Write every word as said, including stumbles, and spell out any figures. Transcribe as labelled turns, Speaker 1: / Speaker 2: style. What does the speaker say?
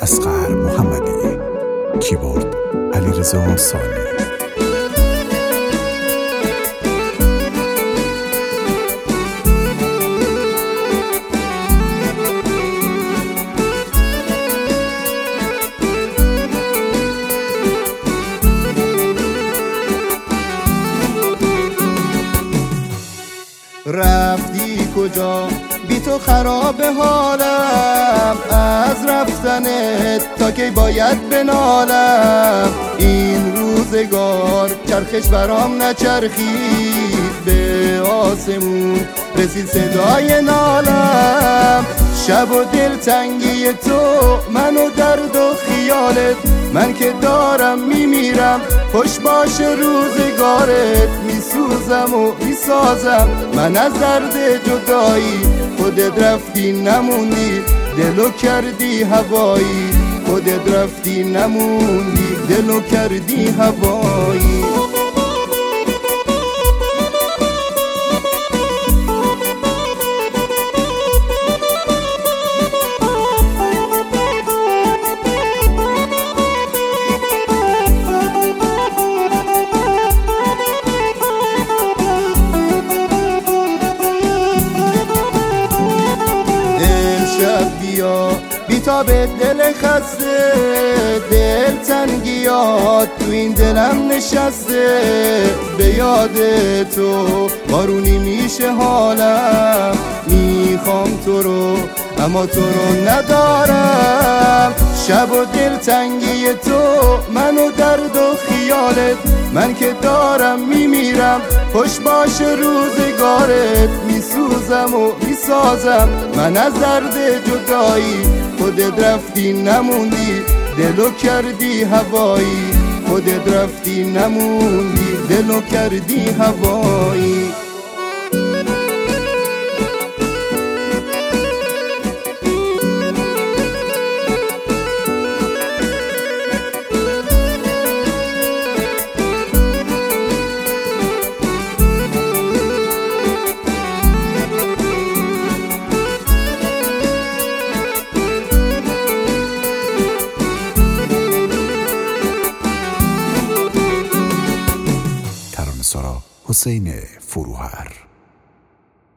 Speaker 1: اصغر محمدی، کیبورد علیرضا سالی.
Speaker 2: رفتی کجا بی تو خراب حالم، از رفتنت تا کی باید بنالم. این روزگار چرخش برام نچرخید، به آسمون رسید صدای نالم. شب و دلتنگی تو، من و درد و خیالت، من که دارم میمیرم. خوش باشه روزگارت، میسوزم و میسازم من از درد جدایی. خودت رفتی نموندی، دلو کردی هوایی. خودت رفتی نموندی، دلو کردی هوایی. بیا بی تا به دل خسته، دل تنگیات تو این دلم نشسته. به یاد تو بارونی میشه حالم، میخوام تو رو اما تو رو ندارم. شب و دل تنگی تو، من و درد و خیالت، من که دارم میمیرم. خوش باشه روزگارت، میسوزم و میسازم من از درد جدایی. خودت رفتی نموندی، دلو کردی هوایی. خودت رفتی نموندی، دلو کردی هوایی.
Speaker 1: حسین فروهر.